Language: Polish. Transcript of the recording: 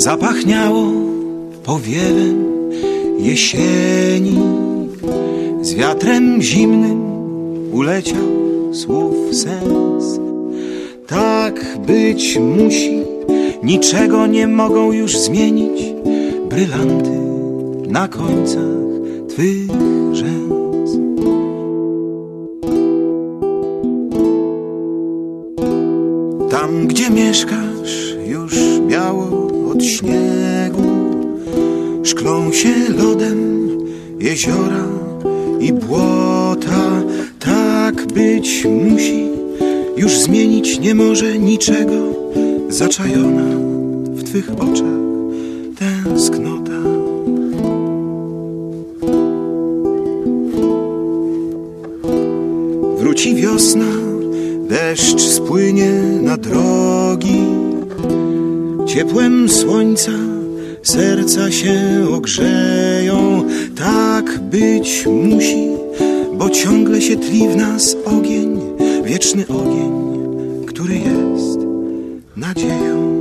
Zapachniało powiewem jesieni, z wiatrem zimnym uleciał słów sens. Tak być musi, niczego nie mogą już zmienić brylanty na końcach twych rzęs. Tam, gdzie mieszkasz, już biało od śniegu, szklą się lodem jeziora i błota. Tak być musi, już zmienić nie może niczego zaczajona w twych oczach tęsknota. Wróci wiosna, deszcz spłynie na drogi, ciepłem słońca serca się ogrzeją. Tak być musi, bo ciągle się tli w nas ogień, wieczny ogień, który jest nadzieją.